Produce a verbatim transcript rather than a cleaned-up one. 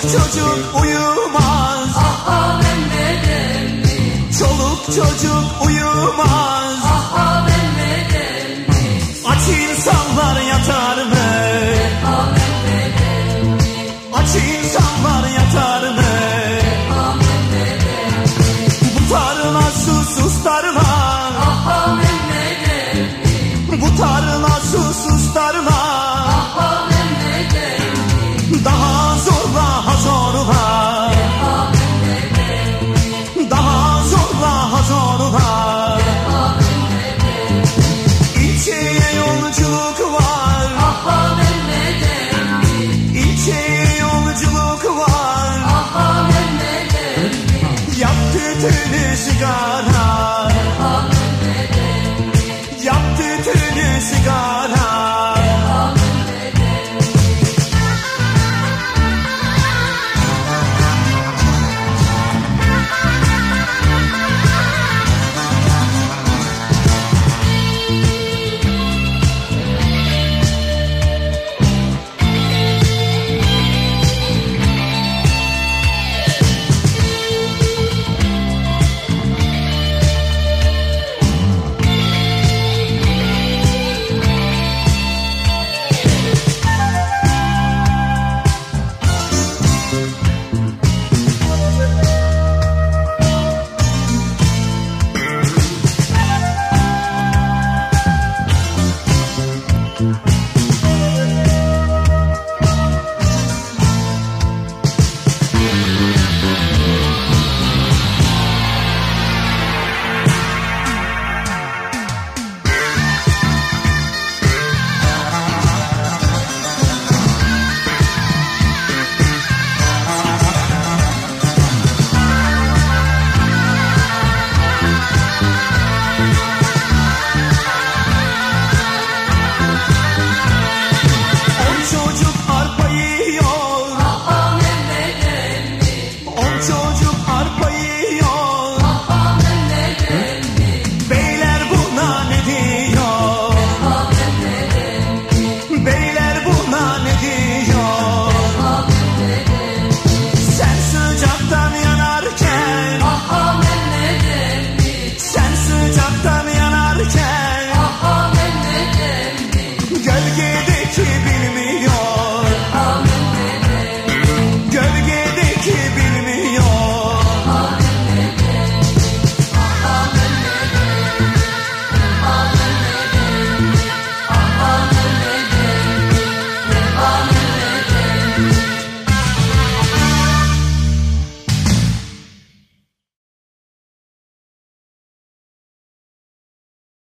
çocuk uyumaz. Aha Mehmet emmi. Çoluk çocuk uyumaz. Aha Mehmet emmi. Aç insanlar yatar mı? Aha Mehmet emmi. Aç insanlar yatar mı? Aha Mehmet emmi. Bu tarla susuz tarla. Aha Mehmet emmi. Bu tarla susuz tarla. Aha Mehmet emmi. Daha zorla ha zorla. Aha Mehmet emmi. Daha zorla ha zorla. Aha Mehmet emmi. İlçeye yolculuk var. Aha Mehmet emmi. İlçeye yolculuk var. Aha Mehmet emmi. Yak tütünü sigara.